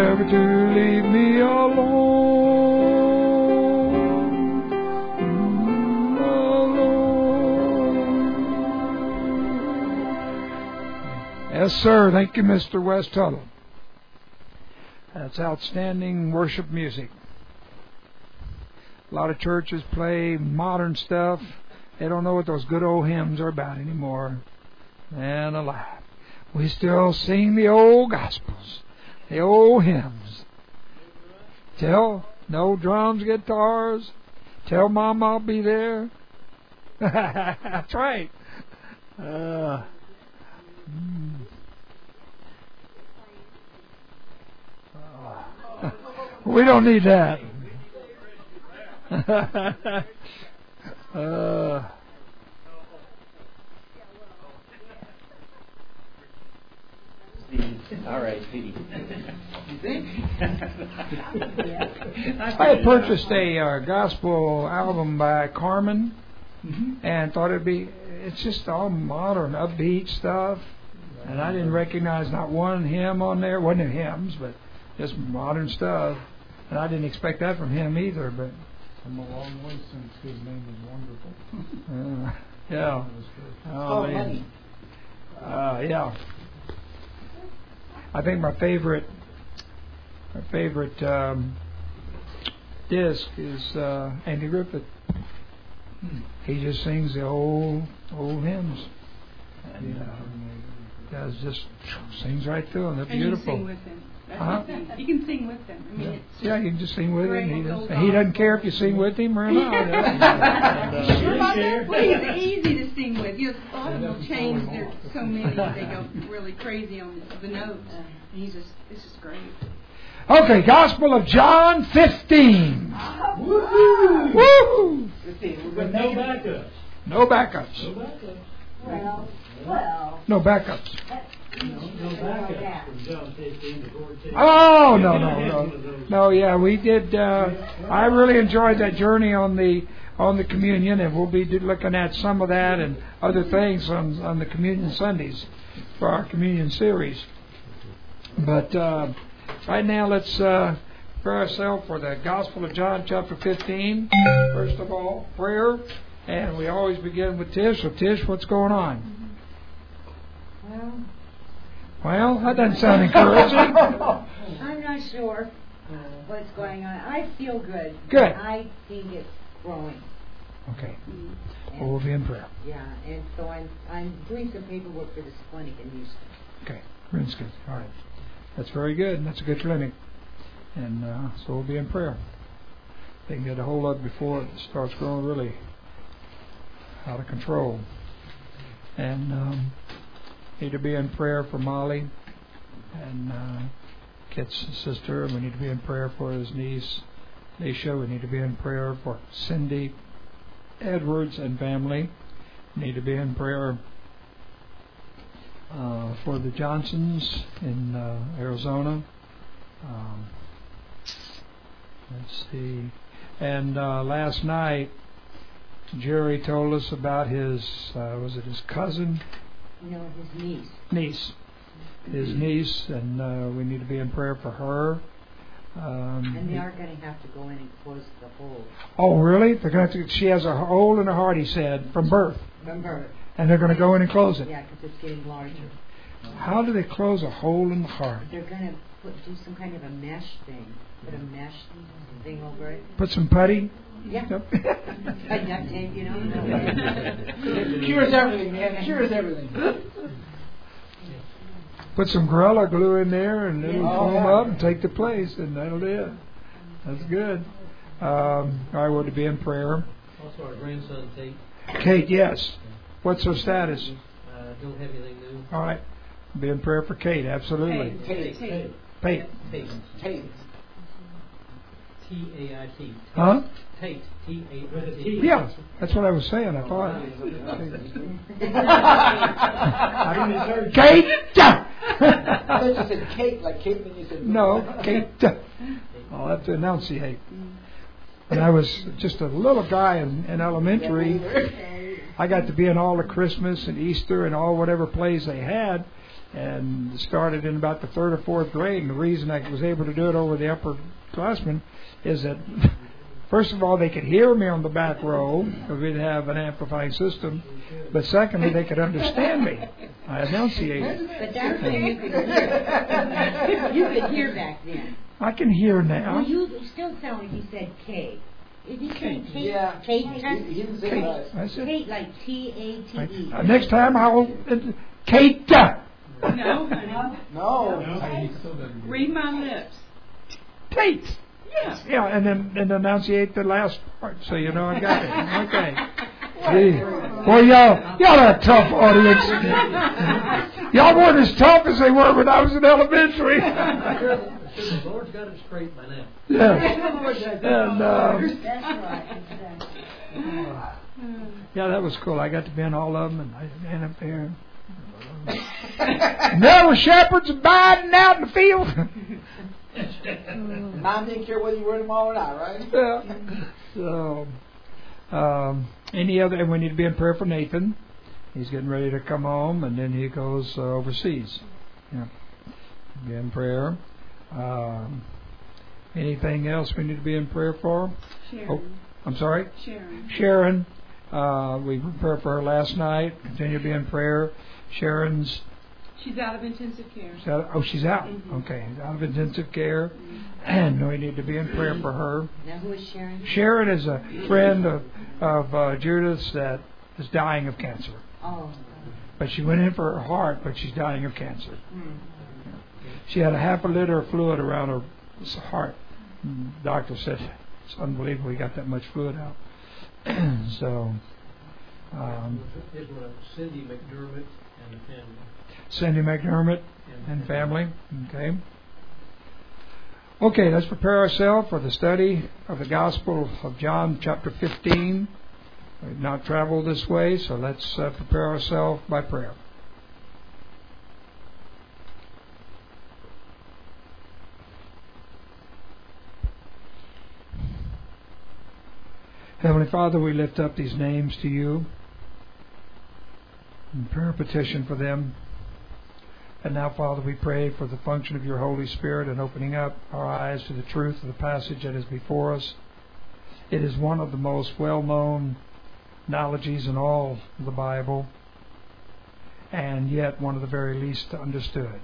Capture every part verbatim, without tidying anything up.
never to leave me alone, alone. Yes, sir. Thank you, Mister West Tuttle. That's outstanding worship music. A lot of churches play modern stuff. They don't know what those good old hymns are about anymore. And alive. We still sing the old gospels, the old hymns. Tell, no drums, guitars. Tell Mom I'll be there. That's right. Uh, mm. uh, we don't need that. uh, All right, Petey. You think? I had purchased a uh, gospel album by Carmen, mm-hmm. and thought it'd be. It's just all modern, upbeat stuff, and I didn't recognize not one hymn on there. Wasn't hymns, but just modern stuff, and I didn't expect that from him either. But come a long way since his name is wonderful. uh, yeah. Oh, man. Uh, yeah. I think my favorite, my favorite um, disc is uh, Andy Griffith. He just sings the old, old hymns, and uh, does just sings right through them. They're and beautiful. You can sing with him. Huh? You can sing with them. I mean, yeah. It's yeah, you can just sing with him. He, does, goes he doesn't care if you sing with him or not. and, uh, well, he's easy to sing with. You know, a lot of them change. There's so many they go really crazy on the notes. And he's just, it's just great. Okay, Gospel of John fifteen. Woo! Woo! With no backups. No backups. No backups. Well, well. No backups. No, no backups from John fifteen to fourteen. Oh, no, no, no. No, yeah, we did. Uh, I really enjoyed that journey on the on the communion, and we'll be looking at some of that and other things on, on the communion Sundays for our communion series. But uh, right now, let's uh, prepare ourselves for the Gospel of John, chapter fifteen. First of all, prayer. And we always begin with Tish. So, Tish, what's going on? Well, well that doesn't sound encouraging. I'm not sure what's going on. I feel good. Good. I think it's growing. Okay. And, well, we'll be in prayer. Yeah, and so I'm I'm doing some paperwork for this clinic in Houston. Okay. That's good. All right. That's very good. That's a good clinic. And uh, so we'll be in prayer. They can get a hold of it before it starts growing really out of control. And um, need to be in prayer for Molly and uh, Kit's sister. And we need to be in prayer for his niece, Nisha. We need to be in prayer for Cindy Edwards and family. We need to be in prayer uh, for the Johnsons in uh, Arizona. Um, let's see. And uh, last night, Jerry told us about his, uh, was it his cousin? No, his niece. Niece. His niece, and uh, we need to be in prayer for her. Um, and they are going to have to go in and close the hole. Oh, really? They're going to. She has a hole in her heart, he said, from birth. From birth. And they're going to go in and close it. Yeah, because it's getting larger. How do they close a hole in the heart? They're going to put do some kind of a mesh thing. Put a mesh thing over it. Put some putty? Yeah. Yep. Like duct tape, you know. Cures everything, man. Cures everything. Put some Gorilla Glue in there, and it'll Yeah. foam up and take the place, and that'll do it. That's good. Um, I would be in prayer. Also, our grandson, Tate. Kate, yes. What's her status? Uh, don't have anything new. All right. Be in prayer for Kate, absolutely. Tate. Tate. Tate. Tate. Tate. T A I T. Huh? Tate. T A I T. Yeah, that's what I was saying. I thought. Kate. I thought you said Kate, like Kate, and you said no, Kate. I'll have to enunciate. When I was just a little guy in, in elementary, I got to be in all the Christmas and Easter and all whatever plays they had. and started in about the third or fourth grade. And the reason I was able to do it over the upperclassmen is that, first of all, they could hear me on the back row because we didn't have an amplifying system. But secondly, they could understand me. I enunciated. But that's when you could hear. You could hear back then. I can hear now. Well, you still sound like you said K. Did you say Kate? Yeah. Kate? He didn't say that. I said, Kate, like T A T E. uh, next time I'll... Kate! No, honey. No. Read my lips. Tate! Yeah. Yeah, and then and enunciate the last part so you know I got it. Okay. Gee. Well, y'all, y'all are a tough audience. Y'all weren't as tough as they were when I was in elementary. The Lord's got it straight by now. Yeah. And, uh, That's right. Exactly. yeah, that was cool. I got to be in all of them, and I ran up there. And there were shepherds abiding out in the field. Mom didn't care whether you were in them all or not, right? Yeah. So, um, any other, and we need to be in prayer for Nathan. He's getting ready to come home, and then he goes uh, overseas. Yeah. Be in prayer. Um, anything else we need to be in prayer for? Sharon. Oh, I'm sorry? Sharon. Sharon. Uh, we prayed for her last night. Continue to be in prayer. Sharon's. She's out of intensive care. She's out, oh, she's out. Mm-hmm. Okay, out of intensive care. Mm-hmm. And we need to be in prayer for her. Now, who is Sharon? Sharon is a friend of, of uh, Judith's that is dying of cancer. Oh. But she went in for her heart, but she's dying of cancer. Mm. She had a half a liter of fluid around her heart. And the doctor said, it's unbelievable we got that much fluid out. So, um, His was Cindy McDermott and the family. Cindy McDermott and family. Okay. Okay, let's prepare ourselves for the study of the Gospel of John, chapter fifteen. We've not traveled this way, so let's uh, prepare ourselves by prayer. Heavenly Father, we lift up these names to you in prayer petition for them. And now, Father, we pray for the function of your Holy Spirit and opening up our eyes to the truth of the passage that is before us. It is one of the most well-known knowledges in all of the Bible, and yet one of the very least understood.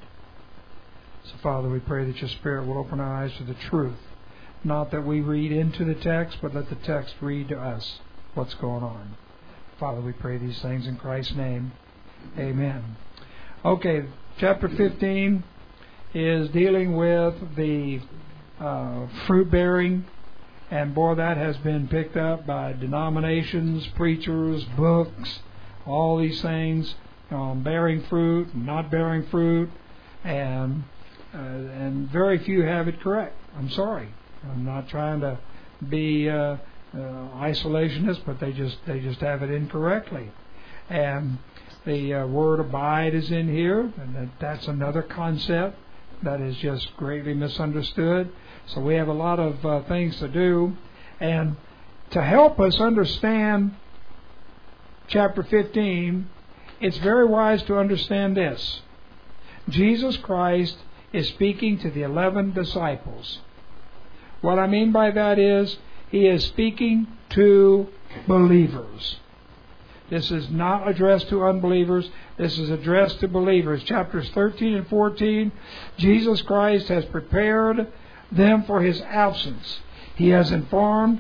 So, Father, we pray that your Spirit will open our eyes to the truth. Not that we read into the text, but let the text read to us what's going on. Father, we pray these things in Christ's name. Amen. Okay, chapter fifteen is dealing with the uh, fruit bearing, and boy, that has been picked up by denominations, preachers, books, all these things, um, bearing fruit, not bearing fruit, and uh, and very few have it correct. I'm sorry. I'm not trying to be uh, uh, isolationist, but they just they just have it incorrectly. And the uh, word abide is in here, and that, that's another concept that is just greatly misunderstood. So we have a lot of uh, things to do. And to help us understand chapter fifteen, it's very wise to understand this. Jesus Christ is speaking to the eleven disciples. What I mean by that is, He is speaking to believers. This is not addressed to unbelievers. This is addressed to believers. Chapters thirteen and fourteen, Jesus Christ has prepared them for His absence. He has informed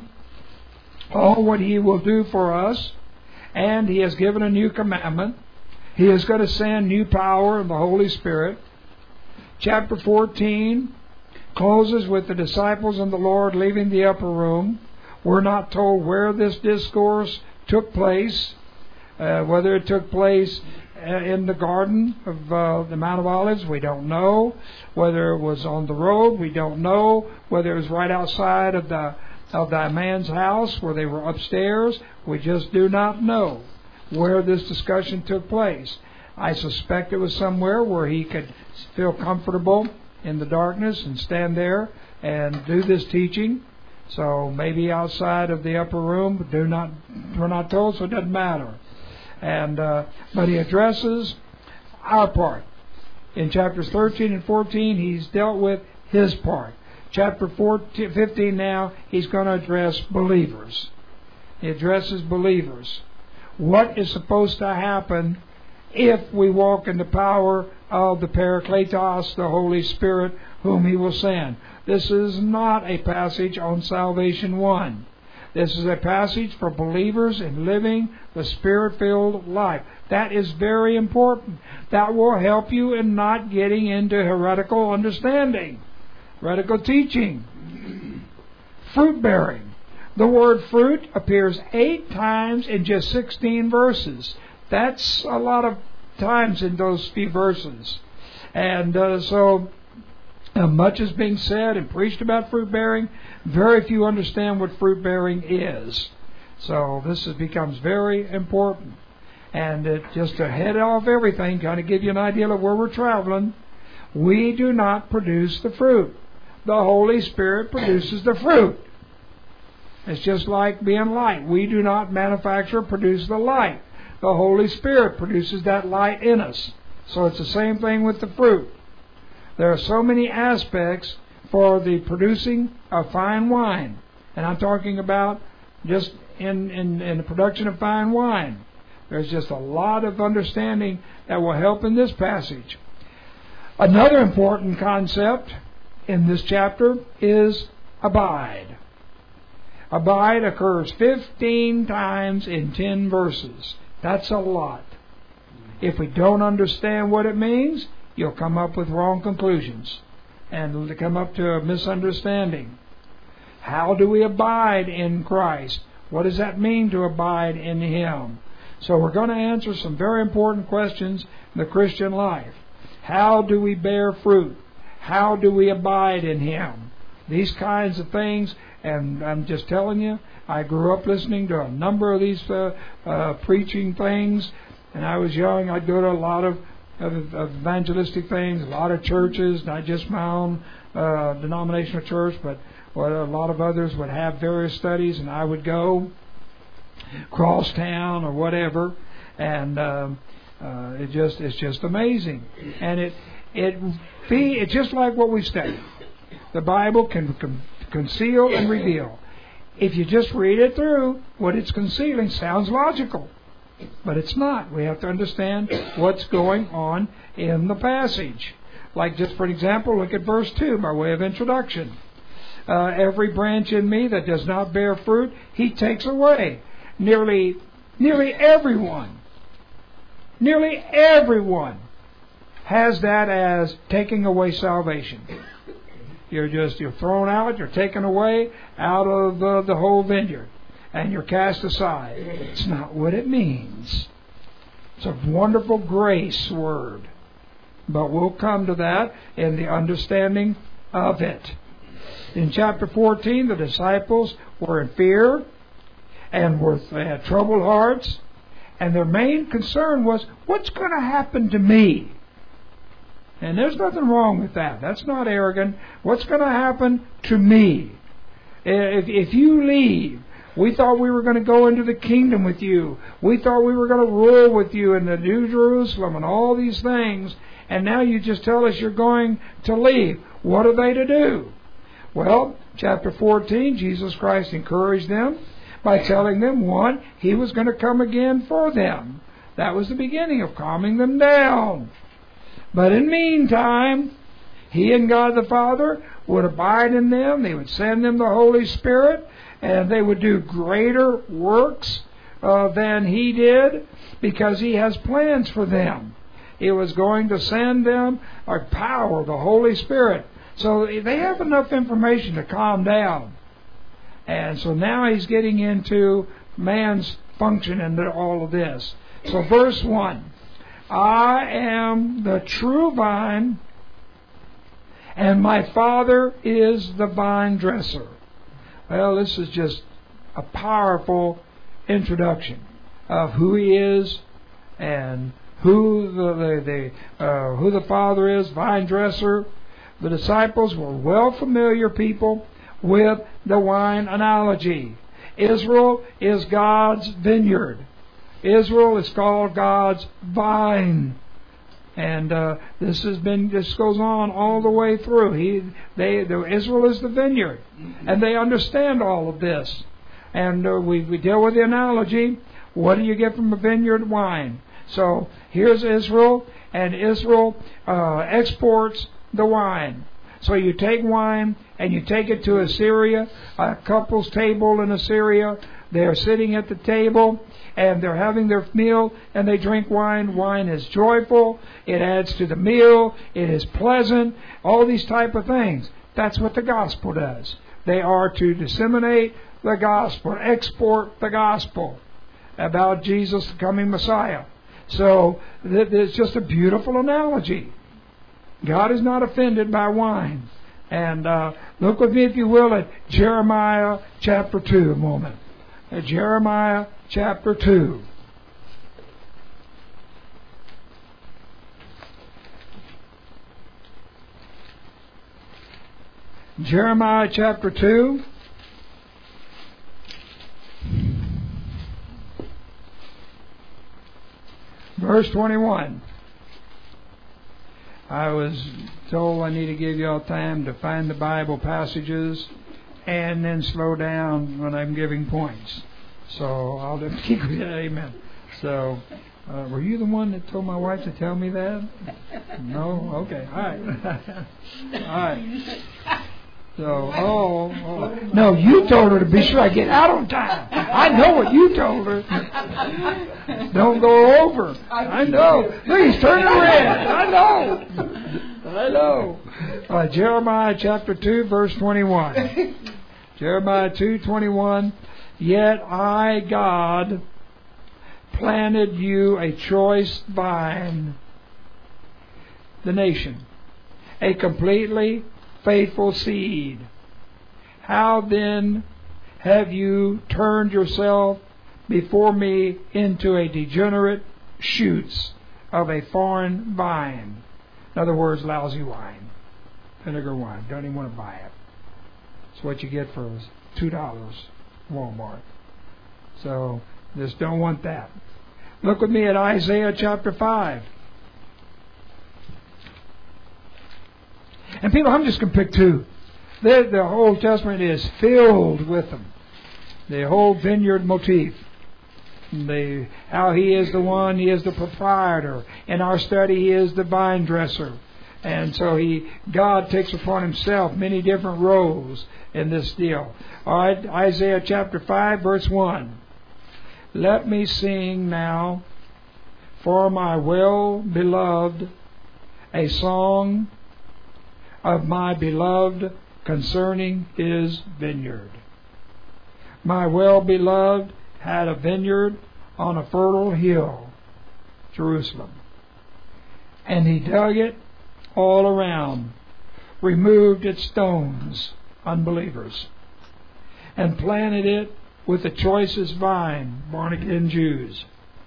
all what He will do for us, and He has given a new commandment. He is going to send new power of the Holy Spirit. Chapter fourteen closes with the disciples and the Lord leaving the upper room. We're not told where this discourse took place, uh, whether it took place uh, in the garden of uh, the Mount of Olives, we don't know. Whether it was on the road, we don't know. Whether it was right outside of the of that man's house where they were upstairs, we just do not know where this discussion took place. I suspect it was somewhere where he could feel comfortable in the darkness and stand there and do this teaching. So maybe outside of the upper room, but do not we're not told, so it doesn't matter. And uh, but he addresses our part. In chapters thirteen and fourteen, he's dealt with his part. Chapter fourteen, fifteen now, he's going to address believers. He addresses believers. What is supposed to happen if we walk in the power of the Parakletos, the Holy Spirit, whom He will send? This is not a passage on Salvation one. This is a passage for believers in living the Spirit-filled life. That is very important. That will help you in not getting into heretical understanding, heretical teaching. Fruit-bearing. The word fruit appears eight times in just sixteen verses. That's a lot of times in those few verses. And uh, so uh, much is being said and preached about fruit-bearing. Very few understand what fruit-bearing is. So this is, becomes very important. And uh, just to head off everything, kind of give you an idea of where we're traveling, we do not produce the fruit. The Holy Spirit produces the fruit. It's just like being light. We do not manufacture or produce the light. The Holy Spirit produces that light in us. So it's the same thing with the fruit. There are so many aspects for the producing of fine wine. And I'm talking about just in, in, in the production of fine wine. There's just a lot of understanding that will help in this passage. Another important concept in this chapter is abide. Abide occurs fifteen times in ten verses. That's a lot. If we don't understand what it means, you'll come up with wrong conclusions and come up to a misunderstanding. How do we abide in Christ? What does that mean to abide in Him? So we're going to answer some very important questions in the Christian life. How do we bear fruit? How do we abide in Him? These kinds of things, and I'm just telling you, I grew up listening to a number of these uh, uh, preaching things. And I was young, I'd go to a lot of, of, of evangelistic things, a lot of churches, not just my own uh, denominational church, but what a lot of others would have various studies, and I would go cross town or whatever, and um, uh, it just it's just amazing. And it it be it's just like what we study. The Bible can, can conceal and reveal. If you just read it through, what it's concealing sounds logical. But it's not. We have to understand what's going on in the passage. Like just for example, look at verse two by way of introduction. Uh, every branch in me that does not bear fruit, He takes away. Nearly, nearly everyone, nearly everyone has that as taking away salvation. You're just, you're thrown out, you're taken away out of uh, the whole vineyard. And you're cast aside. It's not what it means. It's a wonderful grace word. But we'll come to that in the understanding of it. In chapter fourteen, the disciples were in fear and were, they had troubled hearts. And their main concern was, what's going to happen to me? And there's nothing wrong with that. That's not arrogant. What's going to happen to me? If, if you leave, we thought we were going to go into the kingdom with you. We thought we were going to rule with you in the New Jerusalem and all these things. And now you just tell us you're going to leave. What are they to do? Well, chapter fourteen, Jesus Christ encouraged them by telling them, one, He was going to come again for them. That was the beginning of calming them down. But in the meantime, He and God the Father would abide in them. They would send them the Holy Spirit. And they would do greater works uh, than He did, because He has plans for them. He was going to send them a power, the Holy Spirit. So they have enough information to calm down. And so now He's getting into man's function in all of this. So verse one, I am the true vine, and my Father is the vine dresser. Well, this is just a powerful introduction of who He is and who the, the, the uh, who the Father is, vine dresser. The disciples were well familiar people with the wine analogy. Israel is God's vineyard. Israel is called God's vine. And uh, this has been this goes on all the way through. He, they, the, Israel is the vineyard, and they understand all of this. And uh, we we deal with the analogy. What do you get from a vineyard? Wine. So here's Israel, and Israel uh, exports the wine. So you take wine and you take it to Assyria, a couple's table in Assyria. They're sitting at the table and they're having their meal and they drink wine. Wine is joyful. It adds to the meal. It is pleasant. All these type of things. That's what the gospel does. They are to disseminate the gospel, export the gospel about Jesus, the coming Messiah. So it's just a beautiful analogy. God is not offended by wine. And uh, look with me, if you will, at Jeremiah chapter two a moment. At Jeremiah chapter two. Jeremiah chapter two. Verse twenty-one. I was told I need to give you all time to find the Bible passages and then slow down when I'm giving points. So I'll just keep it. Amen. So, uh, were you the one that told my wife to tell me that? No? Okay. All right. All right. So, oh, oh, no, you told her to be sure I get out on time. I know what you told her. Don't go over. I know. Look, he's turning red. I know. I know. Uh, Jeremiah chapter two, verse twenty-one. Jeremiah two, twenty-one. Yet I, God, planted you a choice vine, the nation, a completely faithful seed. How then have you turned yourself before me into a degenerate shoots of a foreign vine? In other words, lousy wine, vinegar wine. Don't even want to buy it. It's what you get for two dollars, Walmart. So just don't want that. Look with me at Isaiah chapter five. And people, I'm just going to pick two. The, the Old Testament is filled with them. The whole vineyard motif. The, how He is the one, He is the proprietor. In our study, He is the vine dresser. And so He, God takes upon Himself many different roles in this deal. All right, Isaiah chapter five, verse one. Let me sing now for my well-beloved a song of my beloved concerning His vineyard. My well-beloved had a vineyard on a fertile hill, Jerusalem. And he dug it all around, removed its stones, unbelievers, and planted it with the choicest vine, born-again Jews.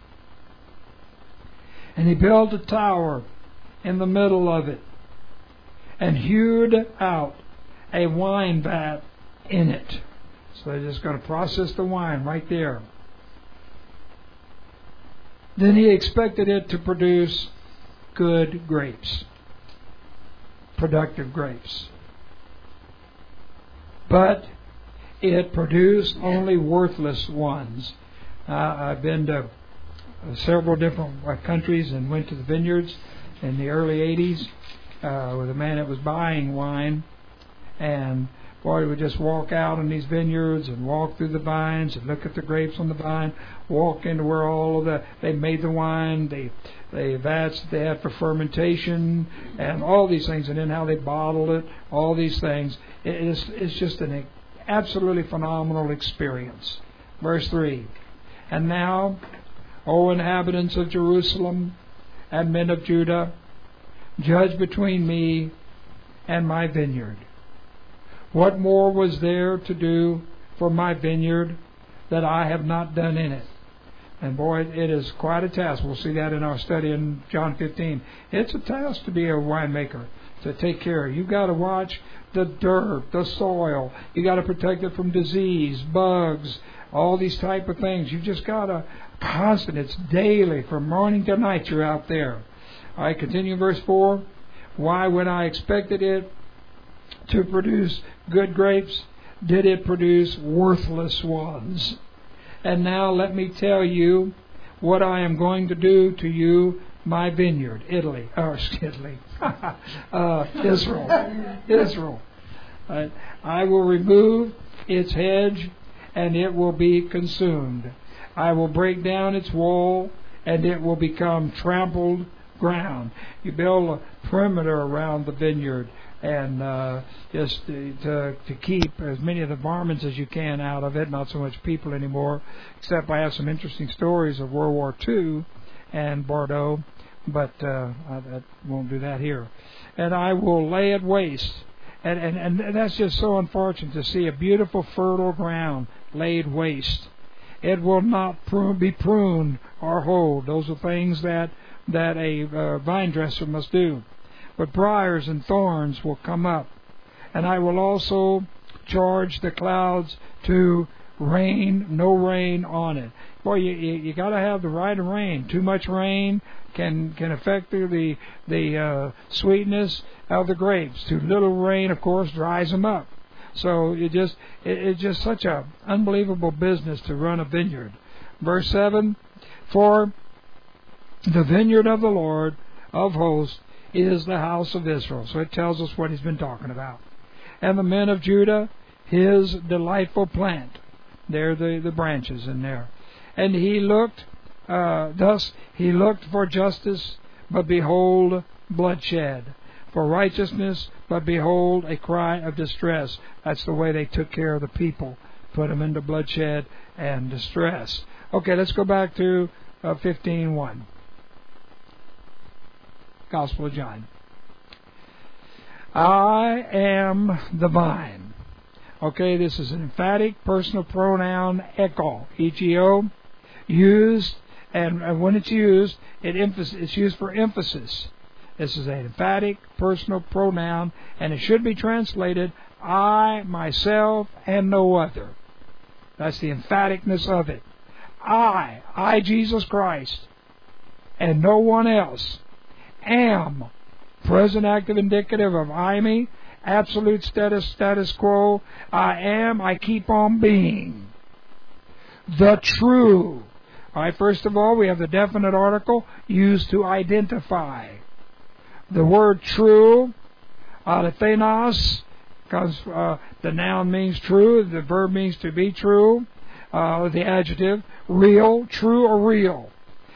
And he built a tower in the middle of it, and hewed out a wine vat in it. So they're just going to process the wine right there. Then he expected it to produce good grapes, productive grapes. But it produced only worthless ones. Uh, I've been to several different countries and went to the vineyards in the early eighties. Uh, with a man that was buying wine, and boy, he would just walk out in these vineyards and walk through the vines and look at the grapes on the vine, walk into where all of the they made the wine, the the vats they had for fermentation, and all these things, and then how they bottled it, all these things. It is it's just an absolutely phenomenal experience. Verse three. And now, O inhabitants of Jerusalem and men of Judah, judge between me and my vineyard. What more was there to do for my vineyard that I have not done in it? And boy, it is quite a task. We'll see that in our study in John fifteen. It's a task to be a winemaker, to take care of. You've got to watch the dirt, the soil. You've got to protect it from disease, bugs, all these type of things. You've just got to constant. It's daily, from morning to night you're out there. I continue verse four. Why, when I expected it to produce good grapes, did it produce worthless ones? And now let me tell you what I am going to do to you, my vineyard, Italy, or Italy, uh, Israel, Israel. Uh, I will remove its hedge, and it will be consumed. I will break down its wall, and it will become trampled ground. You build a perimeter around the vineyard, and uh, just to, to to keep as many of the varmints as you can out of it. Not so much people anymore, except I have some interesting stories of World War Two and Bordeaux, but uh, I, I won't do that here. And I will lay it waste. And, and, and that's just so unfortunate to see a beautiful fertile ground laid waste. It will not prune, be pruned or hoed. Those are things that, that a uh, vine dresser must do. But briars and thorns will come up. And I will also charge the clouds to rain, no rain on it. Boy, you you, you got to have the right of rain. Too much rain can can affect the the, the uh, sweetness of the grapes. Too little rain, of course, dries them up. So it just it, it's just such a unbelievable business to run a vineyard. Verse seven, for the vineyard of the Lord of hosts is the house of Israel. So it tells us what he's been talking about. And the men of Judah, his delightful plant. There are the, the branches in there. And he looked, uh, thus he looked for justice, but behold, bloodshed. For righteousness, but behold, a cry of distress. That's the way they took care of the people. Put them into bloodshed and distress. Okay, let's go back to uh, fifteen one. Gospel of John. I am the vine. Okay, this is an emphatic personal pronoun, ego, E G O, used, and, and when it's used, it emphasis, it's used for emphasis. This is an emphatic personal pronoun, and it should be translated, I, myself, and no other. That's the emphaticness of it. I, I, Jesus Christ, and no one else, am, present active indicative of I me, absolute status, status quo, I am, I keep on being. The true. All right, first of all, we have the definite article used to identify. The word true, alethenos, because uh, the noun means true, the verb means to be true, uh, the adjective, real, true or real.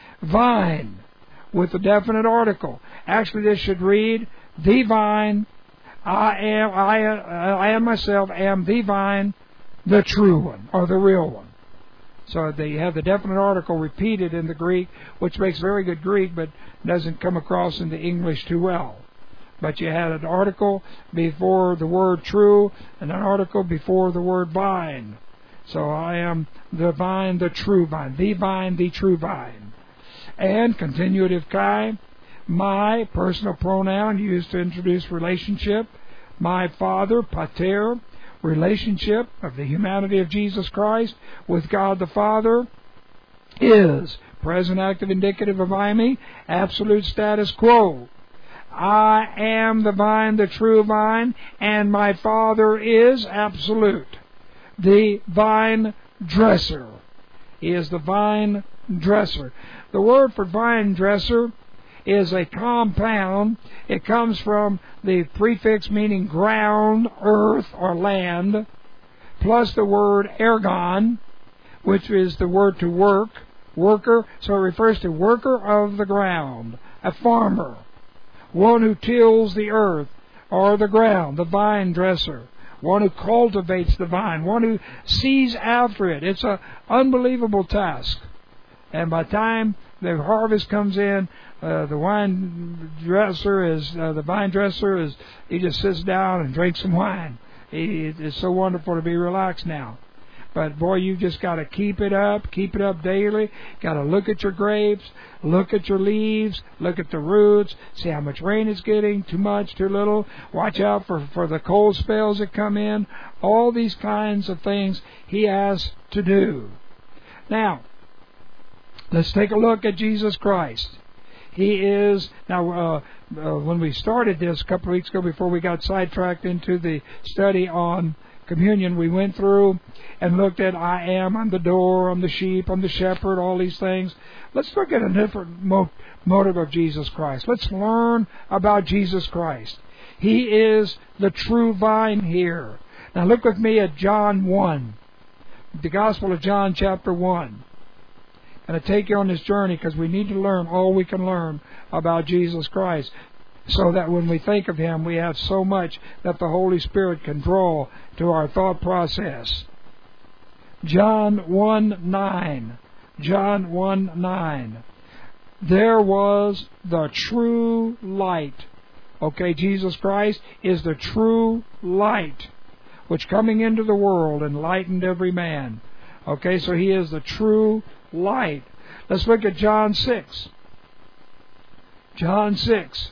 Vine, with the definite article. Actually, this should read, the vine, I am, I, I am myself, am the vine, the true one, or the real one. So they have the definite article repeated in the Greek, which makes very good Greek, but doesn't come across in the English too well. But you had an article before the word true, and an article before the word vine. So I am the vine, the true vine, the vine, the true vine. And continuative kai, my, personal pronoun used to introduce relationship, my father, pater, relationship of the humanity of Jesus Christ with God the Father, is, present active indicative of I me, absolute status quo. I am the vine, the true vine, and my Father is absolute, the vine dresser. He is the vine dresser. The word for vine dresser is a compound. It comes from the prefix meaning ground, earth, or land, plus the word ergon, which is the word to work, worker. So it refers to worker of the ground, a farmer, one who tills the earth or the ground, the vine dresser, one who cultivates the vine, one who sees after it. It's an unbelievable task. And by the time the harvest comes in, uh, the wine dresser is uh, the vine dresser is he just sits down and drinks some wine. He, it's so wonderful to be relaxed now. But boy, you've just got to keep it up, keep it up daily. Got to look at your grapes, look at your leaves, look at the roots, see how much rain it's getting, too much, too little. Watch out for, for the cold spells that come in. All these kinds of things he has to do. Now, let's take a look at Jesus Christ. He is, now uh, uh, when we started this a couple of weeks ago before we got sidetracked into the study on communion, we went through and looked at I am, I'm the door, I'm the sheep, I'm the shepherd, all these things. Let's look at a different mo- motive of Jesus Christ. Let's learn about Jesus Christ. He is the true vine here. Now look with me at John one, the Gospel of John chapter one. And I take you on this journey because we need to learn all we can learn about Jesus Christ, so that when we think of Him, we have so much that the Holy Spirit can draw to our thought process. John one nine. John one nine. There was the true light. Okay, Jesus Christ is the true light, which coming into the world enlightened every man. Okay, so He is the true light. Let's look at John six. John six.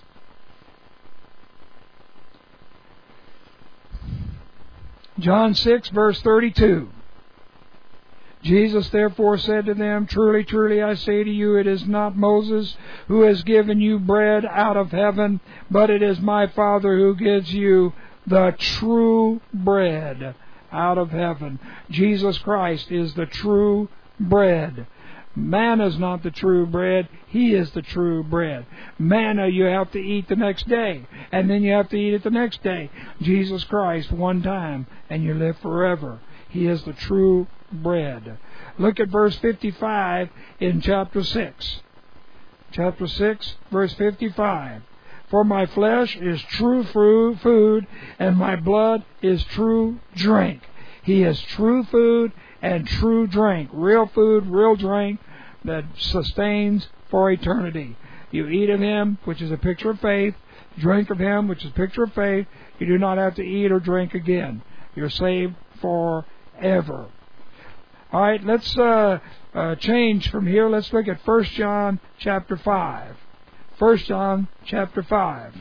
John six, verse thirty-two. Jesus therefore said to them, Truly, truly, I say to you, it is not Moses who has given you bread out of heaven, but it is my Father who gives you the true bread out of heaven. Jesus Christ is the true bread. Manna is not the true bread. He is the true bread. Manna you have to eat the next day, and then you have to eat it the next day. Jesus Christ, one time, and you live forever. He is the true bread. Look at verse fifty-five in chapter six. Chapter six, verse fifty-five. For my flesh is true food, and my blood is true drink. He is true food and true drink. Real food, real drink that sustains for eternity. You eat of Him, which is a picture of faith. Drink of Him, which is a picture of faith. You do not have to eat or drink again. You're saved forever. All right, let's uh, uh, change from here. Let's look at First John chapter five. First John chapter five.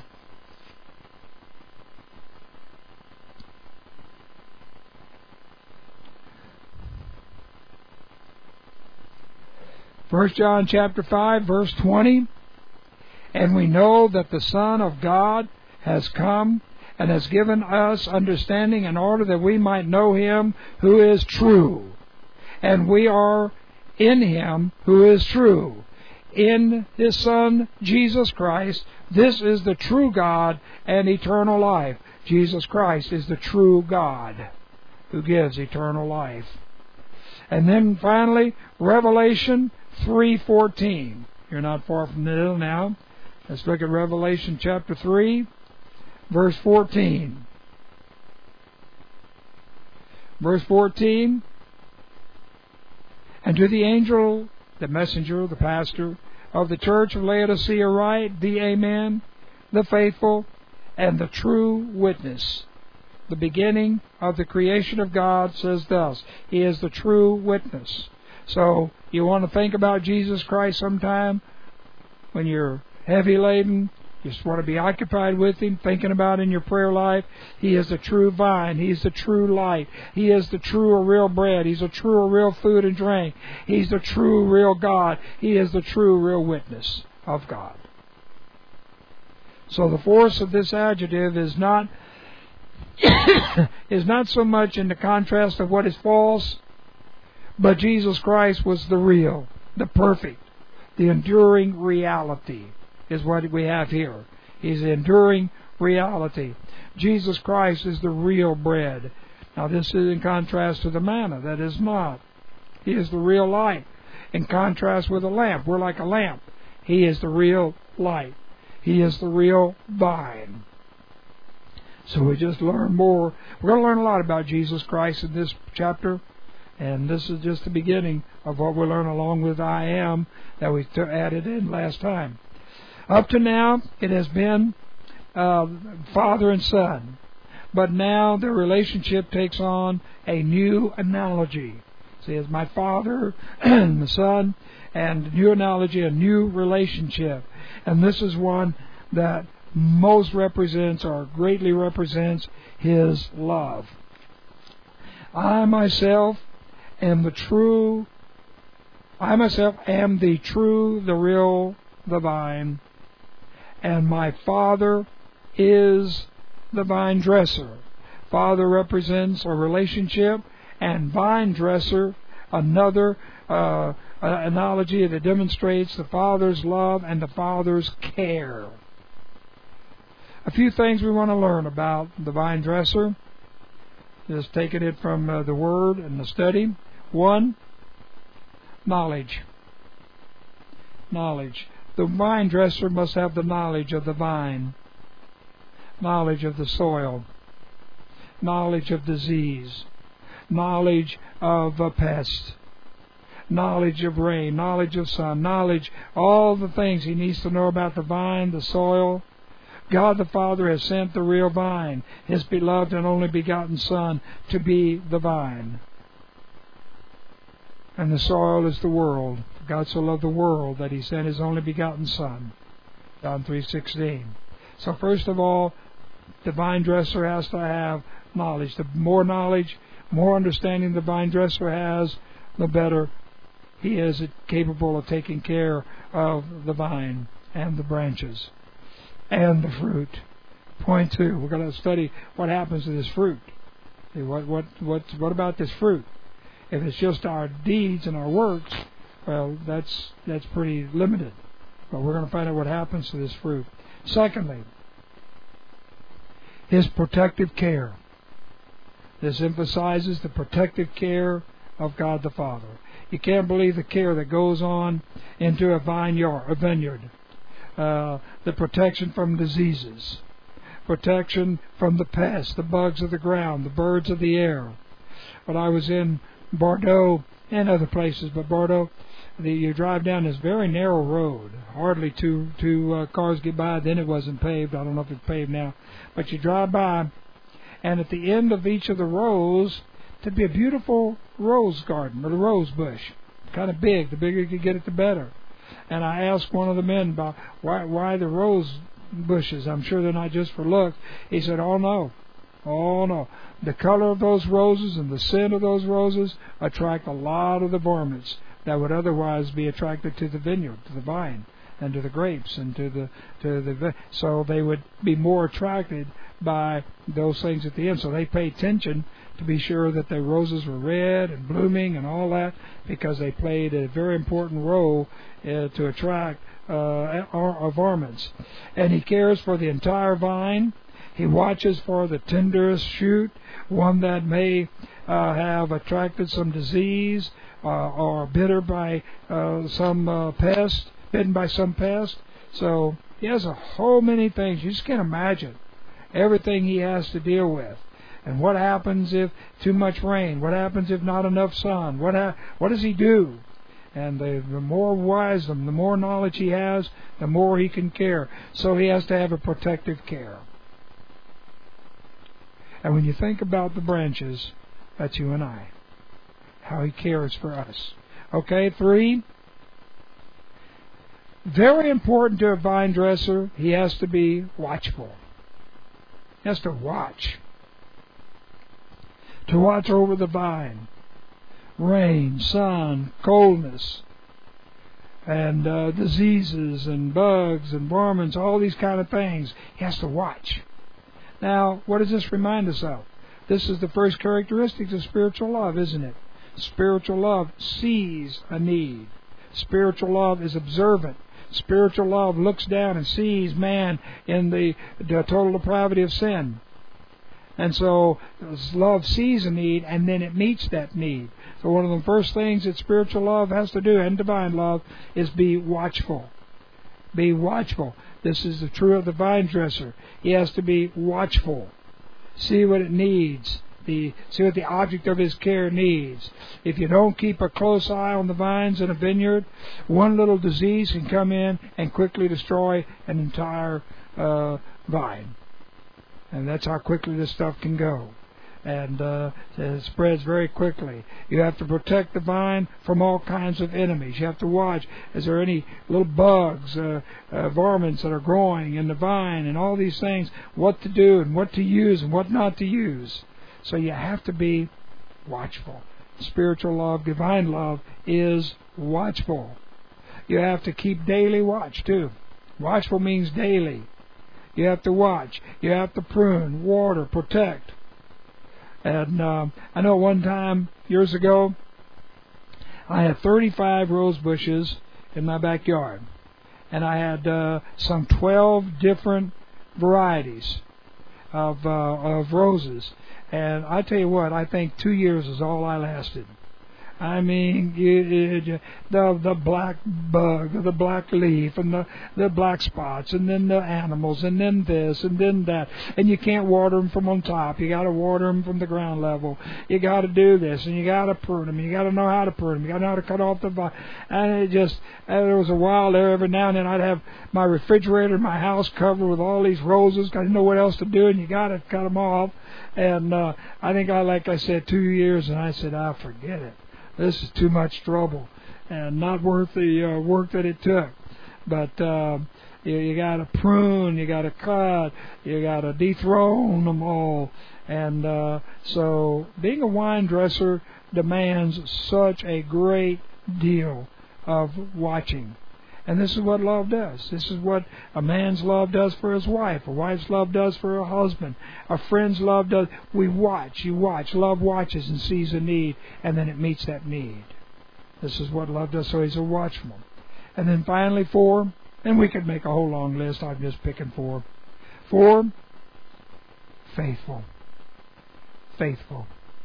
First John chapter five, verse twenty. And we know that the Son of God has come and has given us understanding in order that we might know Him who is true. And we are in Him who is true. In His Son, Jesus Christ. This is the true God and eternal life. Jesus Christ is the true God who gives eternal life. And then finally, Revelation three fourteen. You're not far from the now. Let's look at Revelation chapter three, verse fourteen. Verse fourteen. And to the angel, the messenger, the pastor of the church of Laodicea write, the Amen, the faithful, and the true witness. The beginning of the creation of God says thus, He is the true witness. So, you want to think about Jesus Christ sometime when you're heavy laden, you just want to be occupied with Him, thinking about in your prayer life. He is the true vine. He's the true light. He is the true or real bread. He's the true or real food and drink. He's the true real God. He is the true real witness of God. So the force of this adjective is not is not so much in the contrast of what is false, but Jesus Christ was the real, the perfect, the enduring reality is what we have here. He's the enduring reality. Jesus Christ is the real bread. Now this is in contrast to the manna. That is not. He is the real light. In contrast with a lamp. We're like a lamp. He is the real light. He is the real vine. So we just learn more. We're going to learn a lot about Jesus Christ in this chapter. And this is just the beginning of what we'll learn along with I am that we added in last time. Up to now, it has been uh, father and son. But now their relationship takes on a new analogy. See, it's my father and the son, and new analogy, a new relationship. And this is one that most represents or greatly represents His love. I myself am the true, I myself am the true, the real the vine, and my Father is the vine dresser. Father represents a relationship, and vine dresser, another uh, analogy that demonstrates the Father's love and the Father's care. A few things we want to learn about the vine dresser, just taking it from uh, the Word and the study. One, knowledge. Knowledge. The vine dresser must have the knowledge of the vine, knowledge of the soil, knowledge of disease, knowledge of a pest, knowledge of rain, knowledge of sun, knowledge, all the things he needs to know about the vine, the soil. God the Father has sent the real vine, His beloved and only begotten Son, to be the vine. And the soil is the world. God so loved the world that He sent His only begotten Son. John three sixteen. So first of all, the vine dresser has to have knowledge. The more knowledge, more understanding the vine dresser has, the better he is capable of taking care of the vine and the branches and the fruit. Point two, we're going to study what happens to this fruit. See, what what what what about this fruit? If it's just our deeds and our works, well, that's that's pretty limited. But we're going to find out what happens to this fruit. Secondly, His protective care. This emphasizes the protective care of God the Father. You can't believe the care that goes on into a vineyard, a vineyard. Uh, the protection from diseases, protection from the pests, the bugs of the ground, the birds of the air. When I was in Bordeaux and other places, but Bordeaux, the, you drive down this very narrow road. Hardly two two uh, cars get by. Then it wasn't paved. I don't know if it's paved now, but you drive by, and at the end of each of the rows, there'd be a beautiful rose garden or a rose bush, kind of big. The bigger you could get it, the better. And I asked one of the men about why why the rose bushes. I'm sure they're not just for looks. He said, "Oh no, oh no. The color of those roses and the scent of those roses attract a lot of the varmints that would otherwise be attracted to the vineyard, to the vine, and to the grapes, and to the to the so they would be more attracted by those things at the end. So they pay attention to be sure that the roses were red and blooming and all that, because they played a very important role uh, to attract uh, varmints. And He cares for the entire vine. He watches for the tenderest shoot, one that may uh, have attracted some disease uh, or bitter by uh, some uh, pest, bitten by some pest. So He has a whole many things. You just can't imagine everything He has to deal with. And what happens if too much rain? What happens if not enough sun? What ha- what does He do? And the, the more wisdom, the more knowledge He has, the more He can care. So He has to have a protective care. And when you think about the branches, that's you and I, how He cares for us. Okay, three. Very important to a vine dresser, he has to be watchful. He has to watch. To watch over the vine. Rain, sun, coldness, and uh, diseases and bugs and varmints, all these kind of things. He has to watch. Now, what does this remind us of? This is the first characteristic of spiritual love, isn't it? Spiritual love sees a need. Spiritual love is observant. Spiritual love looks down and sees man in the, the total depravity of sin. And so love sees a need, and then it meets that need. So one of the first things that spiritual love has to do, and divine love, is be watchful. Be watchful. This is the true of the vine dresser. He has to be watchful. See what it needs. The, see what the object of his care needs. If you don't keep a close eye on the vines in a vineyard, one little disease can come in and quickly destroy an entire uh, vine. And that's how quickly this stuff can go. And uh, it spreads very quickly. You have to protect the vine from all kinds of enemies. You have to watch, is there any little bugs, uh, uh, varmints that are growing in the vine, and all these things, what to do and what to use and what not to use. So you have to be watchful. Spiritual love, divine love, is watchful. You have to keep daily watch too. Watchful means daily. You have to watch. You have to prune, water, protect. And uh, I know one time, years ago, I had thirty-five rose bushes in my backyard. And I had uh, some twelve different varieties of uh, of roses. And I tell you what, I think two years is all I lasted. I mean, you, you, the the black bug, the black leaf, and the, the black spots, and then the animals, and then this, and then that. And you can't water them from on top. You got to water them from the ground level. You got to do this, and you got to prune them. You got to know how to prune them. You got to know how to cut off the vine. And it just, and there was a while there. Every now and then, I'd have my refrigerator in my house covered with all these roses. 'Cause I didn't know what else to do, and you got to cut them off. And uh, I think I, like I said, two years, and I said, I forget it. This is too much trouble and not worth the uh, work that it took. But uh, you, you got to prune, you got to cut, you got to dethrone them all. And uh, so being a wine dresser demands such a great deal of watching. And this is what love does. This is what a man's love does for his wife. A wife's love does for her husband. A friend's love does. We watch. You watch. Love watches and sees a need, and then it meets that need. This is what love does. So he's a watchman. And then finally, four, and we could make a whole long list. I'm just picking four. Four, faithful. Faithful.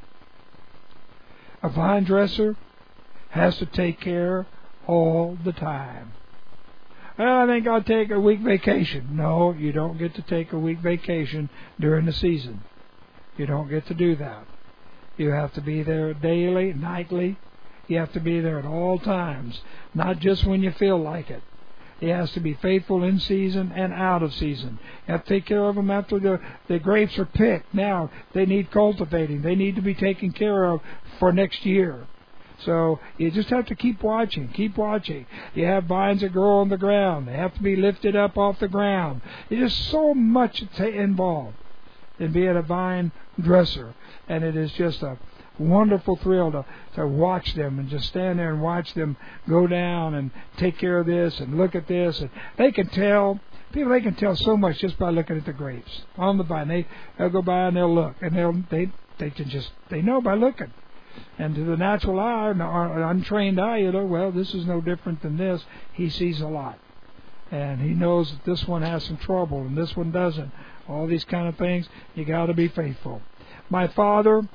A vine dresser has to take care all the time. Well, I think I'll take a week vacation. No, you don't get to take a week vacation during the season. You don't get to do that. You have to be there daily, nightly. You have to be there at all times, not just when you feel like it. He has to be faithful in season and out of season. You have to take care of them after the, the grapes are picked. Now, they need cultivating. They need to be taken care of for next year. So you just have to keep watching, keep watching. You have vines that grow on the ground. They have to be lifted up off the ground. There's just so much involved in being a vine dresser. And it is just a wonderful thrill to, to watch them and just stand there and watch them go down and take care of this and look at this. And they can tell, people, they can tell so much just by looking at the grapes on the vine. They, they'll go by and they'll look. And they'll, they, they can just, they know by looking. And to the natural eye, an untrained eye, you know, well, this is no different than this. He sees a lot. And he knows that this one has some trouble and this one doesn't. All these kind of things, you got to be faithful. My father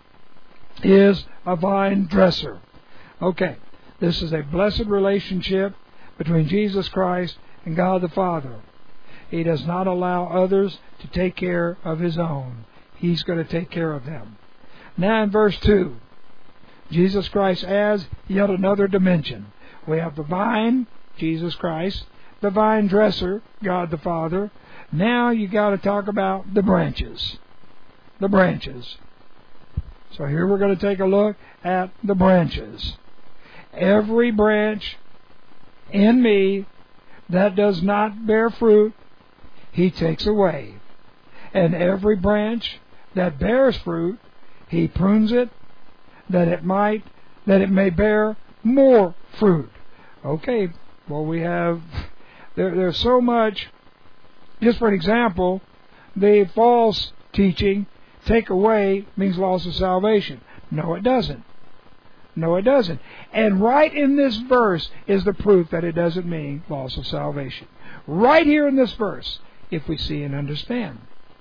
is a vine dresser. Okay, this is a blessed relationship between Jesus Christ and God the Father. He does not allow others to take care of His own. He's going to take care of them. Now in verse two, Jesus Christ adds yet another dimension. We have the vine, Jesus Christ, the vine dresser, God the Father. Now you got to talk about the branches. The branches. So here we're going to take a look at the branches. Every branch in me that does not bear fruit, He takes away. And every branch that bears fruit, He prunes it, that it might, that it may bear more fruit. Okay, well we have, there, there's so much, just for an example, the false teaching, take away means loss of salvation. No, it doesn't. No, it doesn't. And right in this verse is the proof that it doesn't mean loss of salvation. Right here in this verse, if we see and understand.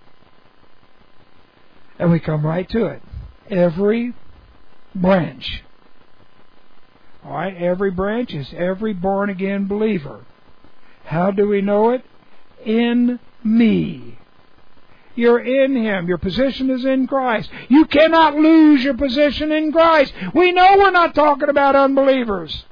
And we come right to it. Every branch. Alright, every branch is every born-again believer. How do we know it? In me. You're in Him. Your position is in Christ. You cannot lose your position in Christ. We know we're not talking about unbelievers.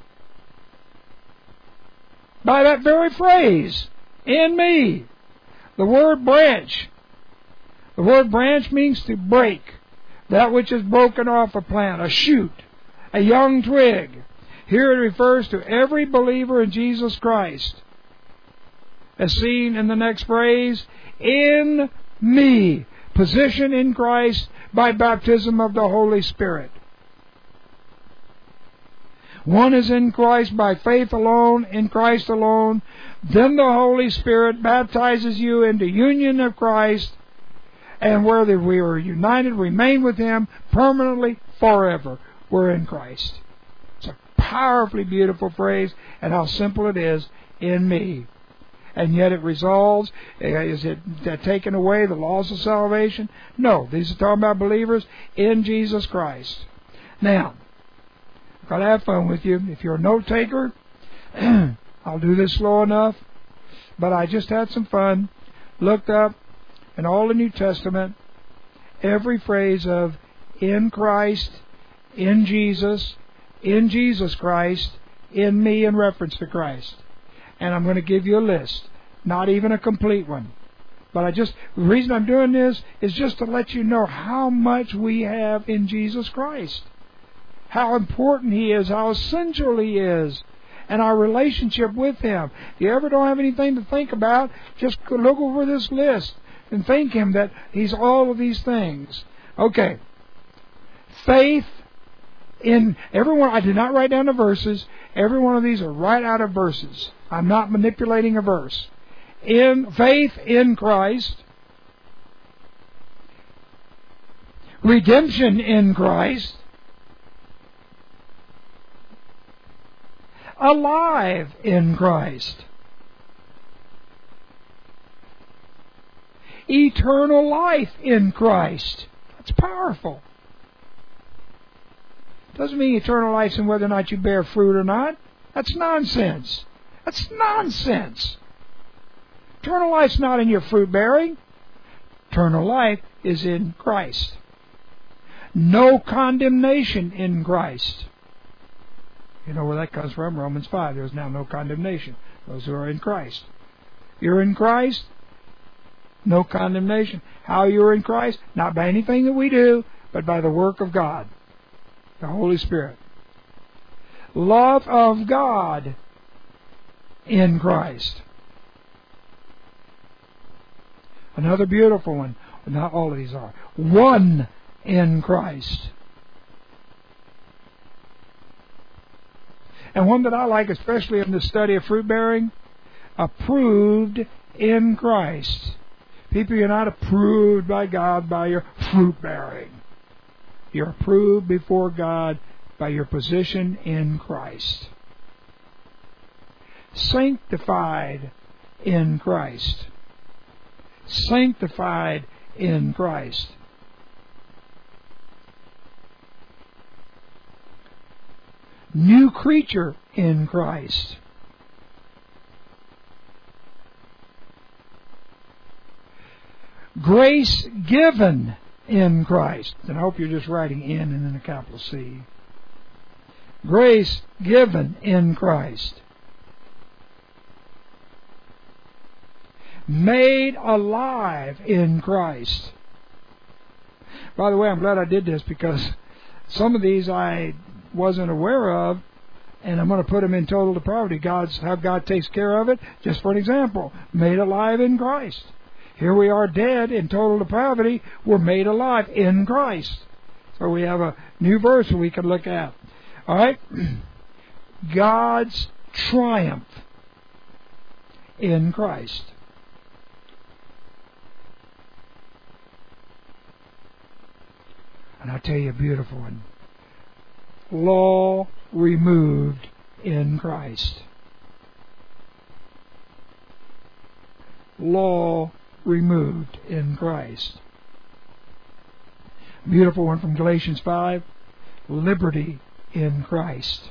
By that very phrase, in me. The word branch. The word branch means to break. That which is broken off a plant, a shoot, a young twig. Here it refers to every believer in Jesus Christ. As seen in the next phrase, in me. Position in Christ by baptism of the Holy Spirit. One is in Christ by faith alone, in Christ alone. Then the Holy Spirit baptizes you into union of Christ, and whether we are united, remain with Him permanently, forever. We're in Christ. It's a powerfully beautiful phrase, and how simple it is, in me. And yet it resolves, is it taken away, the loss of salvation? No, these are talking about believers in Jesus Christ. Now, I've got to have fun with you. If you're a note taker, I'll do this slow enough, but I just had some fun. Looked up in all the New Testament every phrase of in Christ, in Jesus, in Jesus Christ, in me in reference to Christ. And I'm going to give you a list, not even a complete one. But I just, the reason I'm doing this is just to let you know how much we have in Jesus Christ. How important He is, how essential He is, and our relationship with Him. If you ever don't have anything to think about, just look over this list and thank Him that He's all of these things. Okay. Faith in everyone, I did not write down the verses. Every one of these are right out of verses. I'm not manipulating a verse. In faith in Christ, redemption in Christ, alive in Christ, eternal life in Christ. That's powerful. Doesn't mean eternal life in whether or not you bear fruit or not. That's nonsense. That's nonsense. Eternal life's not in your fruit bearing. Eternal life is in Christ. No condemnation in Christ. You know where that comes from? Romans five. There is now no condemnation. Those who are in Christ. You're in Christ. No condemnation. How you're in Christ? Not by anything that we do, but by the work of God. The Holy Spirit. Love of God in Christ. Another beautiful one. Not all of these are. One in Christ. And one that I like, especially in the study of fruit bearing, approved in Christ. People, you're not approved by God by your fruit bearing. You're approved before God by your position in Christ. Sanctified in Christ. Sanctified in Christ. New creature in Christ. Grace given in Christ. And I hope you're just writing in and then a capital C. Grace given in Christ. Made alive in Christ. By the way, I'm glad I did this because some of these I wasn't aware of, and I'm going to put them in total depravity. God's how God takes care of it. Just for an example, made alive in Christ. Here we are dead in total depravity. We're made alive in Christ. So we have a new verse we can look at. All right? God's triumph in Christ. And I'll tell you a beautiful one. Law removed in Christ. Law removed in Christ. Beautiful one from Galatians five. Liberty in Christ.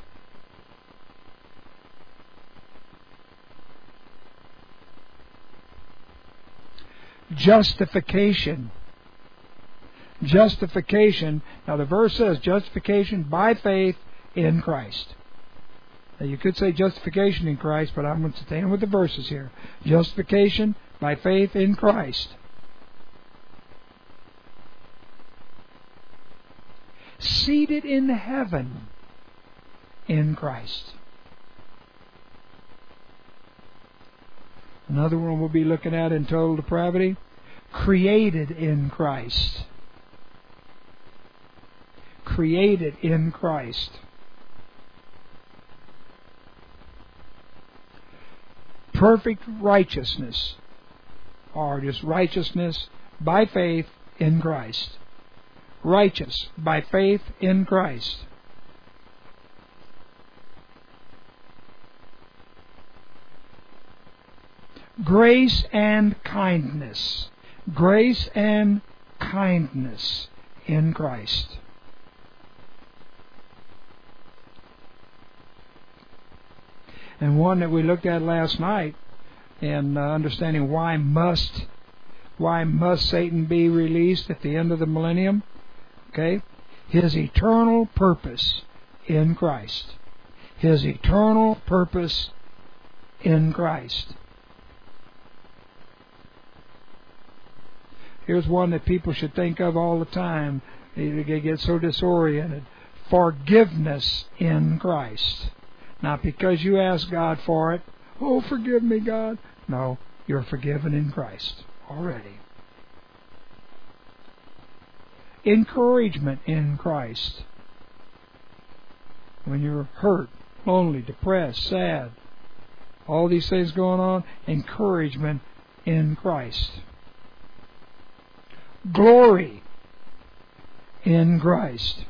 Justification. Justification. Now the verse says justification by faith in Christ. Now you could say justification in Christ, but I'm going to stand with the verses here. Justification by faith in Christ. Seated in heaven in Christ. Another one we'll be looking at in total depravity. Created in Christ. Created in Christ. perfect righteousness, or just righteousness by faith in Christ. Righteous by faith in Christ. Grace and kindness. Grace and kindness in Christ. And one that we looked at last night in uh, understanding why must why must Satan be released at the end of the millennium? Okay? His eternal purpose in Christ. His eternal purpose in Christ. Here's one that people should think of all the time. They get so disoriented. Forgiveness in Christ. Not because you ask God for it. Oh, forgive me, God. No, you're forgiven in Christ already. Encouragement in Christ. When you're hurt, lonely, depressed, sad, all these things going on, encouragement in Christ. Glory in Christ.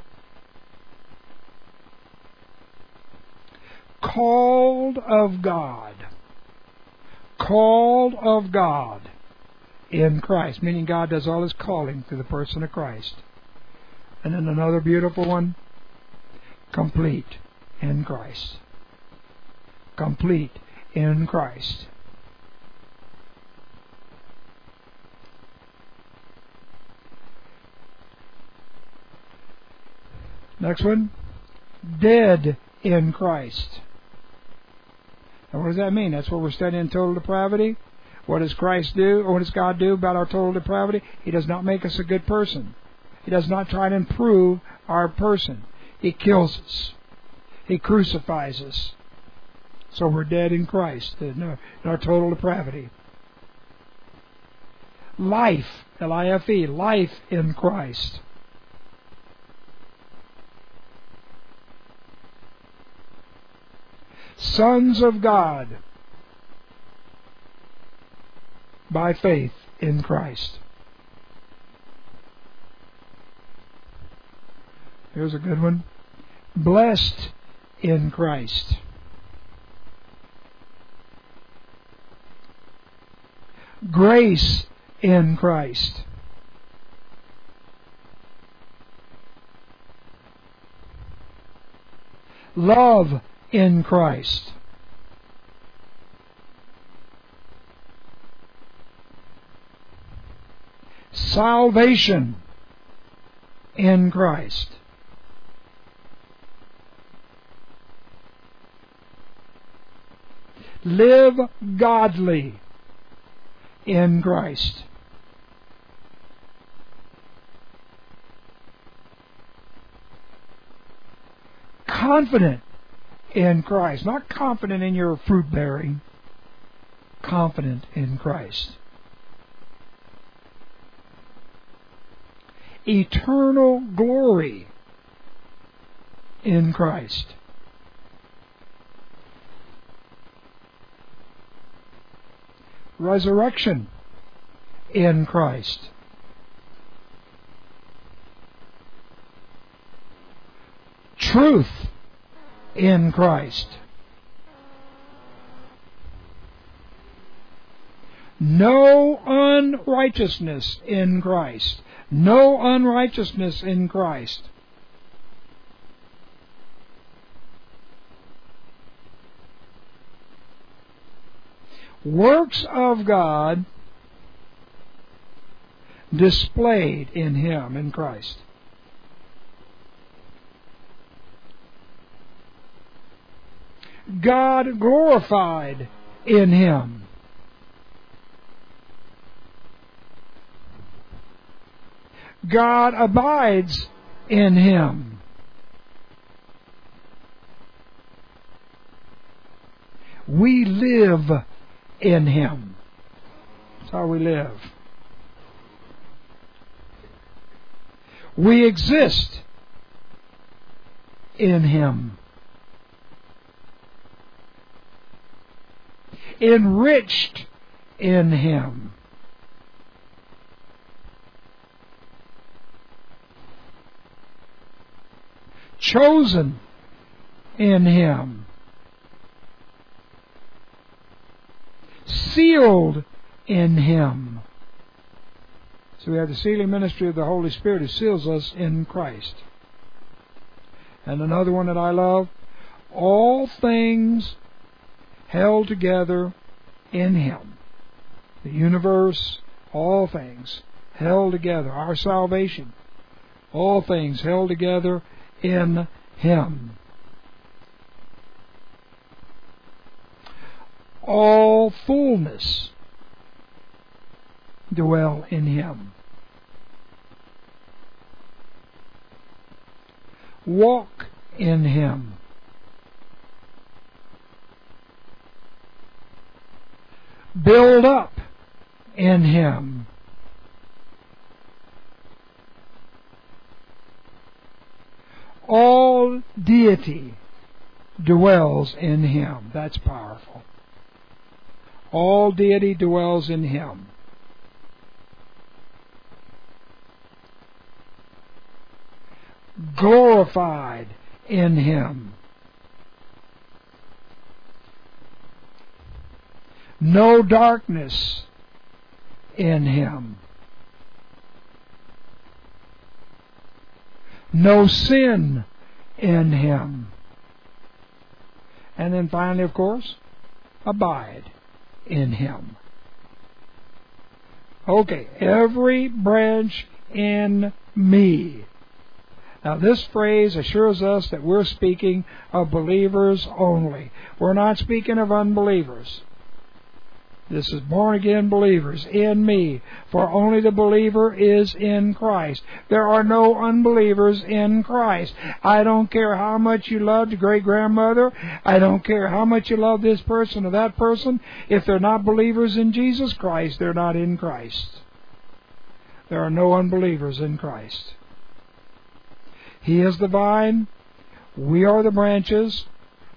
Called of God. Called of God in Christ. Meaning God does all His calling through the person of Christ. And then another beautiful one. Complete in Christ. Complete in Christ. Next one. Dead in Christ. And what does that mean? That's what we're studying, total depravity. What does Christ do, or what does God do about our total depravity? He does not make us a good person. He does not try to improve our person. He kills us. He crucifies us. So we're dead in Christ, in our, in our total depravity. Life, L I F E, life in Christ. Sons of God by faith in Christ. Here's a good one. Blessed in Christ. Grace in Christ. Love in Christ. Salvation in Christ. Live godly in Christ. Confident in Christ. Not confident in your fruit bearing. Confident in Christ. Eternal glory in Christ. Resurrection in Christ. Truth in Christ. No unrighteousness in Christ. No unrighteousness in Christ. Works of God displayed in Him, in Christ. God glorified in Him. God abides in Him. We live in Him. That's how we live. We exist in Him. enriched in Him. Chosen in Him. Sealed in Him. So we have the sealing ministry of the Holy Spirit who seals us in Christ. And another one that I love, all things held together in Him. The universe, all things held together. Our salvation, all things held together in Him. All fullness dwell in Him. Walk in Him. Build up in Him. All deity dwells in Him. That's powerful. All deity dwells in Him. Glorified in Him. No darkness in Him. No sin in Him. And then finally, of course, abide in Him. Okay, every branch in me. Now this phrase assures us that we're speaking of believers only. We're not speaking of unbelievers. This is born-again believers in me, for only the believer is in Christ. There are no unbelievers in Christ. I don't care how much you loved your great-grandmother. I don't care how much you love this person or that person. If they're not believers in Jesus Christ, they're not in Christ. There are no unbelievers in Christ. He is the vine. We are the branches.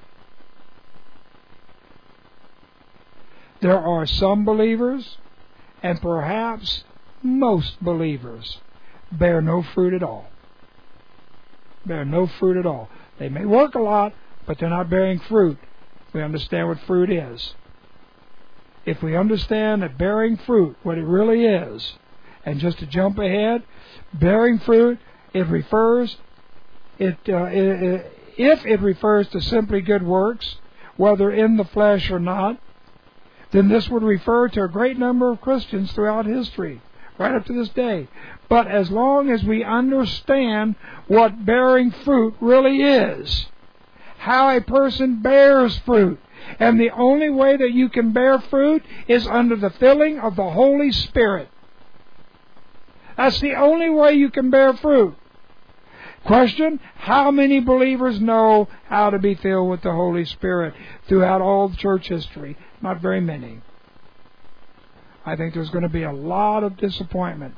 There are some believers, and perhaps most believers, bear no fruit at all. Bear no fruit at all. They may work a lot, but they're not bearing fruit. We understand what fruit is. If we understand that bearing fruit, what it really is, and just to jump ahead, bearing fruit, it refers, it, uh, it, it if it refers to simply good works, whether in the flesh or not, then this would refer to a great number of Christians throughout history, right up to this day. But as long as we understand what bearing fruit really is, how a person bears fruit, and the only way that you can bear fruit is under the filling of the Holy Spirit. That's the only way you can bear fruit. Question, how many believers know how to be filled with the Holy Spirit throughout all church history? Not very many. I think there's going to be a lot of disappointment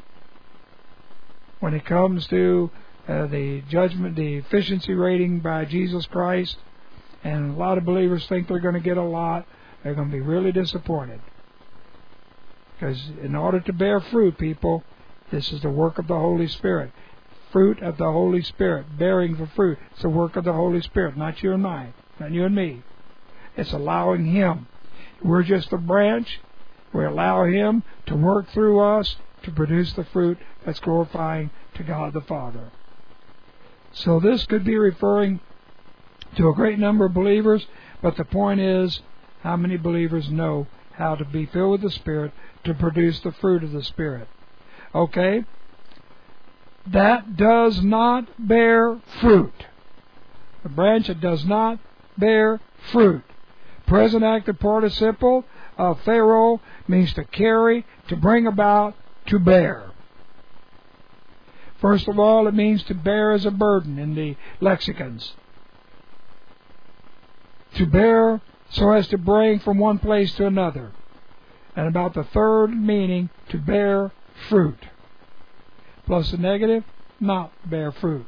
when it comes to uh, the judgment, the efficiency rating by Jesus Christ. And a lot of believers think they're going to get a lot. They're going to be really disappointed. Because in order to bear fruit, people, this is the work of the Holy Spirit. Fruit of the Holy Spirit, bearing for fruit. It's the work of the Holy Spirit, not you and I, not you and me. It's allowing Him. We're just a branch. We allow Him to work through us to produce the fruit that's glorifying to God the Father. So this could be referring to a great number of believers, but the point is, how many believers know how to be filled with the Spirit to produce the fruit of the Spirit? Okay? That does not bear fruit. A branch that does not bear fruit. Present active participle of pharaoh means to carry, to bring about, to bear. First of all, it means to bear as a burden in the lexicons. To bear so as to bring from one place to another. And about the third meaning, to bear fruit. Plus the negative, not bear fruit.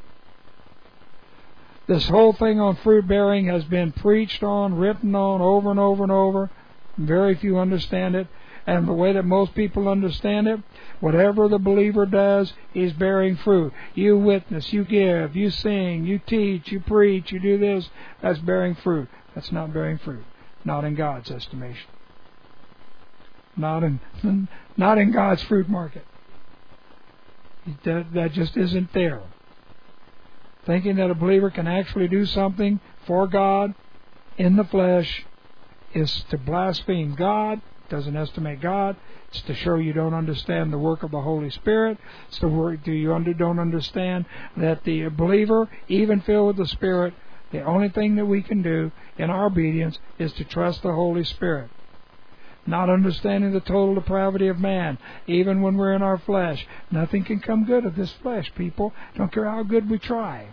This whole thing on fruit bearing has been preached on, written on over and over and over. Very few understand it. And the way that most people understand it, whatever the believer does is bearing fruit. You witness, you give, you sing, you teach, you preach, you do this. That's bearing fruit. That's not bearing fruit. Not in God's estimation. Not in not in God's fruit market. That, that just isn't there. Thinking that a believer can actually do something for God in the flesh is to blaspheme God. Doesn't estimate God. It's to show you don't understand the work of the Holy Spirit. It's to work do you under, don't understand that the believer, even filled with the Spirit, the only thing that we can do in our obedience is to trust the Holy Spirit. Not understanding the total depravity of man, even when we're in our flesh. Nothing can come good of this flesh, people. Don't care how good we try.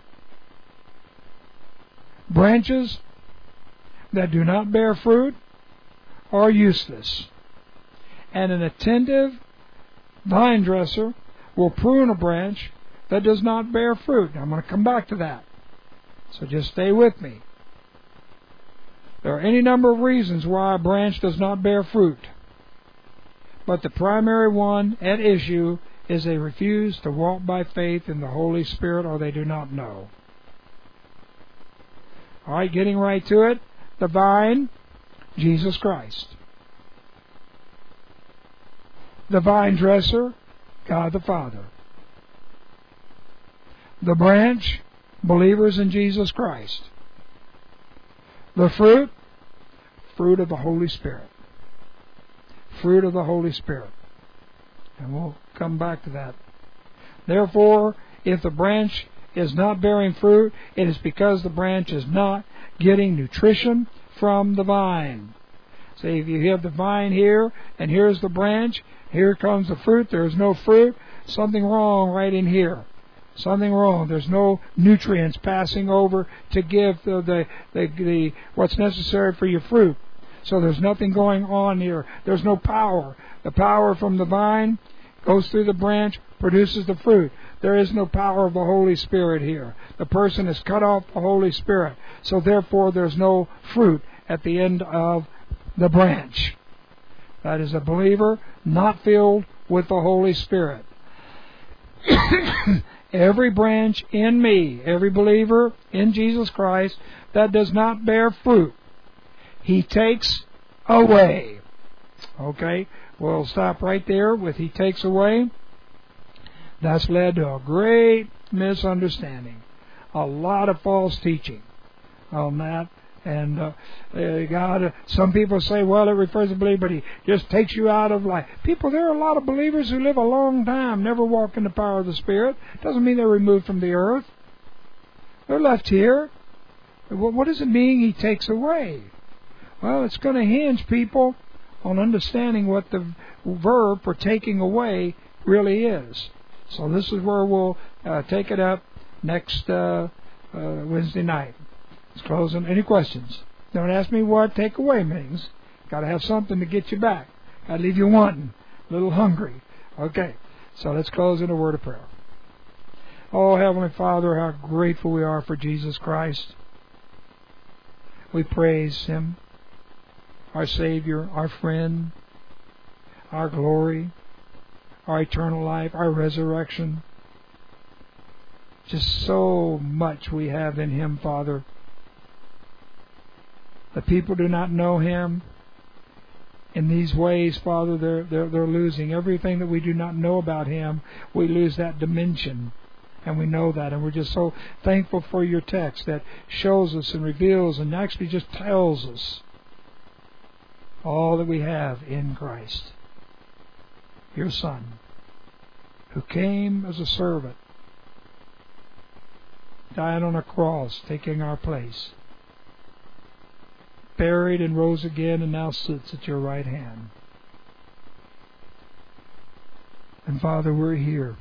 Branches that do not bear fruit are useless. And an attentive vine dresser will prune a branch that does not bear fruit. I'm going to come back to that. So just stay with me. There are any number of reasons why a branch does not bear fruit. But the primary one at issue is they refuse to walk by faith in the Holy Spirit, or they do not know. All right, getting right to it. The vine, Jesus Christ. The vine dresser, God the Father. The branch, believers in Jesus Christ. The fruit, fruit of the Holy Spirit. Fruit of the Holy Spirit. And we'll come back to that. Therefore, if the branch is not bearing fruit, it is because the branch is not getting nutrition from the vine. See, if you have the vine here, and here's the branch, here comes the fruit, there's no fruit, something wrong right in here. Something wrong. There's no nutrients passing over to give the, the, the, the what's necessary for your fruit. So there's nothing going on here. There's no power. The power from the vine goes through the branch, produces the fruit. There is no power of the Holy Spirit here. The person has cut off the Holy Spirit. So therefore there's no fruit at the end of the branch. That is a believer not filled with the Holy Spirit. Every branch in me, every believer in Jesus Christ that does not bear fruit, He takes away. Okay, we'll stop right there with He takes away. That's led to a great misunderstanding. A lot of false teaching on that. And uh, uh, God, uh, some people say, well, it refers to belief, but He just takes you out of life. People, there are a lot of believers who live a long time, never walk in the power of the Spirit. Doesn't mean they're removed from the earth. They're left here. What does it mean He takes away? Well, it's going to hinge, people, on understanding what the verb for taking away really is. So this is where we'll uh, take it up next uh, uh, Wednesday night. Let's close on any questions. Don't ask me what take away means. Got to have something to get you back. Got to leave you wanting, a little hungry. Okay, so let's close in a word of prayer. Oh, Heavenly Father, how grateful we are for Jesus Christ. We praise Him, our Savior, our friend, our glory, our eternal life, our resurrection. Just so much we have in Him, Father. The people do not know Him. In these ways, Father, they're, they're, they're losing everything that we do not know about Him. We lose that dimension, and we know that. And we're just so thankful for your text that shows us and reveals and actually just tells us all that we have in Christ, your Son, who came as a servant, died on a cross, taking our place, buried and rose again, and now sits at your right hand. And Father, we're here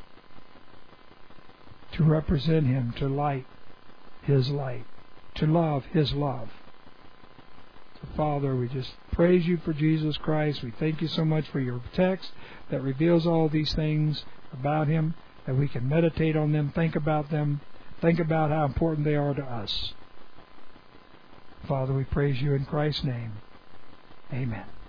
to represent Him, to light His light, to love His love. So Father, we just praise you for Jesus Christ. We thank you so much for your text that reveals all these things about Him, that we can meditate on them, think about them, think about how important they are to us. Father, we praise you in Christ's name. Amen.